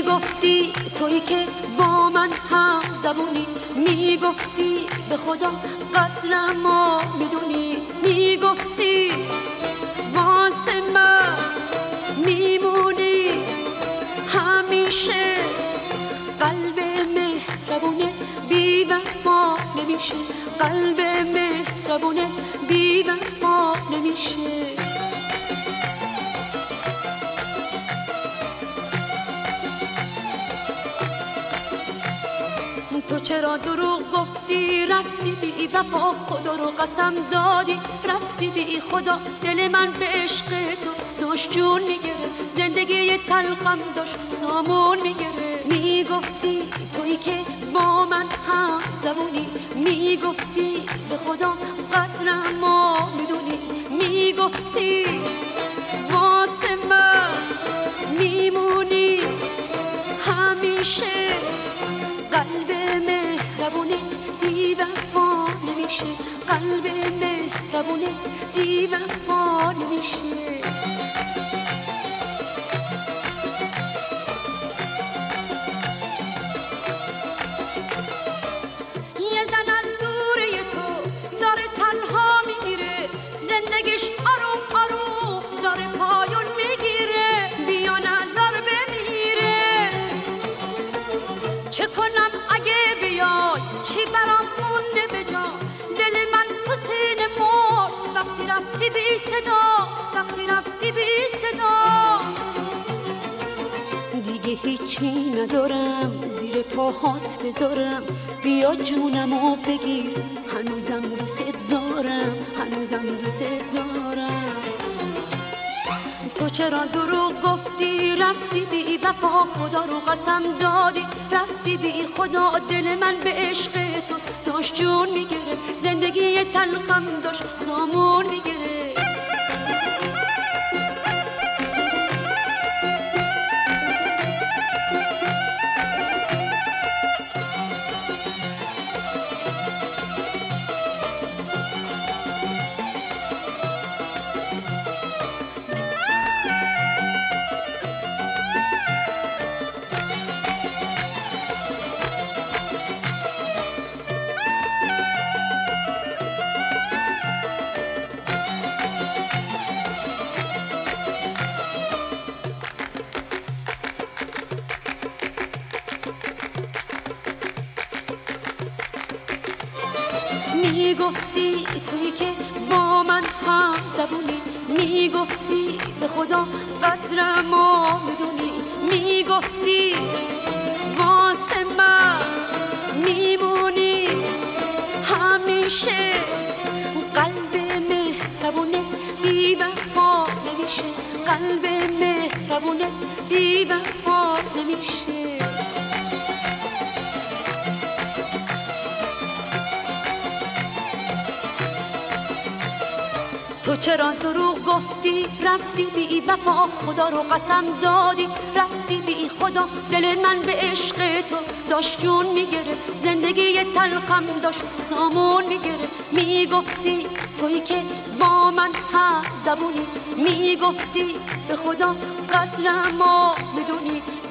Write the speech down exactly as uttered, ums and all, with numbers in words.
میگفتی تویی که با من هم زبونی، میگفتی به خدا قدرمو میدونی، میگفتی واسه من میمونی همیشه. قلب مهربونه بی وفا نمیشه، قلب مهربونه بی وفا نمیشه. تو چرا دروغ گفتی رفتی بی وفا، خدا رو قسم دادی رفتی بی خدا. دل من به عشق تو داشت جون میگره، زندگی تلخم داشت سامون میگره. میگفتی تویی که با من هم زبونی، میگفتی به خدا قدرمو میدونی، میگفتی واسه من میمونی همیشه. قلب مهربونت بی وفا نمیشه، قلب مهربونت بی وفا نمیشه. یه زن از دوره تو داره تنها میمیره، زندگیش آروم آروم داره پایون میگیره. بیا نظر بمیره، چه کنم اگه بیای، چی برام مونده به جا. دل من تو سینه مرد وقتی رفتی بی صدا، وقتی رفتی بی صدا. دیگه هیچی ندارم زیر پاهات بذارم، بیا جونمو بگیر هنوزم دوست دارم، هنوزم دوست دارم. تو چرا دروغ گفتی رفتی بی وفا، خدا رو قسم دادی رفتی بی خدا. دل من به عشق تو داشت جون میگره، زندگی تلخم داشت سامون میگره. میگفتی تویی که با من هم زبونی، میگفتی به خدا قدرمو میدونی، میگفتی واسه من میمونی همیشه. قلب مهربونت بی وفا نمیشه، قلب مهربونت بی وفا نمیشه. تو چرا دروغ گفتی رفتی بی وفا، خدا رو قسم دادی رفتی بی خدا. دل من به عشق تو داشت جون میگره، زندگی تلخم داشت سامون میگره. میگفتی تویی که با من هم زبونی، میگفتی به خدا قدرمو میدونی،